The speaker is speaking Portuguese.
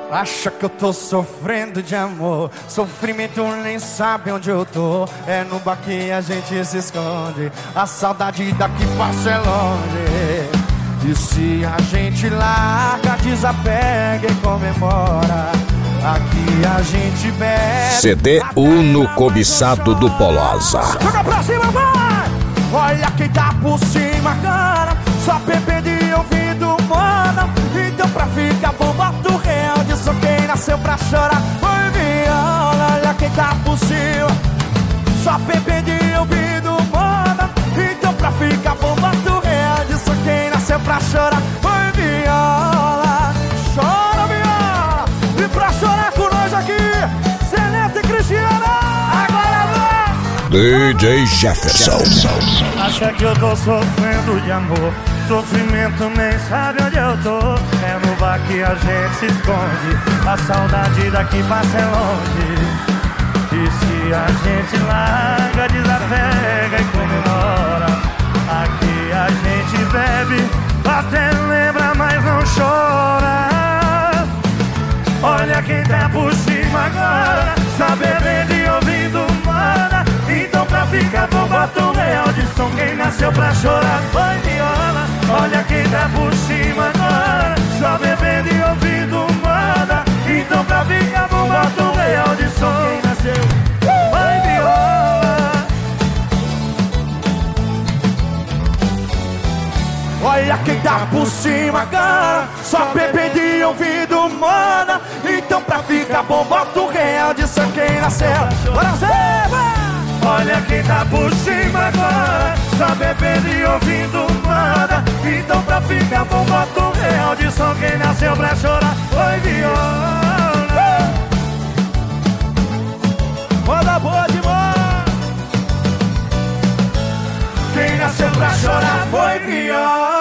Acha que eu tô sofrendo de amor, sofrimento nem sabe onde eu tô. É no bar que a gente se esconde, a saudade daqui passa é longe. E se a gente larga, desapega e comemora, aqui a gente bebe. CD Uno cobiçado do Polosa. Joga pra cima, vai! Olha quem tá por cima, cara, só bebê de ouvido, mano. Então pra ficar bom, bota o real de só quem nasceu pra chorar. Oi, viola, olha quem tá por cima, só bebê de ouvido, mano. Então pra ficar bom, bota o real de só quem nasceu pra chorar. Oi, viola, chora, viola. E pra chorar com nós aqui, Celeste e Cristiana. Agora vai! DJ Jefferson. Acha que eu tô sofrendo de amor, sofrimento nem sabe onde eu tô. É no bar que a gente se esconde, a saudade daqui passa é longe. E se a gente larga, desapega e comemora, aqui a gente bebe, até lembra, mas não chora. Olha quem tá por cima agora, só bebendo e ouvindo, mana. Então pra ficar bom, bota um real de som, quem nasceu pra chorar foi viola. Olha quem tá por cima agora, só bebendo e ouvindo, mana. Então pra ficar bom, bota um real de som, quem nasceu foi viola. Olha quem tá por cima agora, só bebendo e ouvindo, mana. Então pra ficar bom, bota um real de som, quem nasceu. Bora, Zé, vai! Olha quem tá por cima agora, só bebendo e ouvindo, nada. Então pra ficar bom, bota um real de som, quem nasceu pra chorar foi viola. Moda boa demais. Quem nasceu pra chorar foi viola.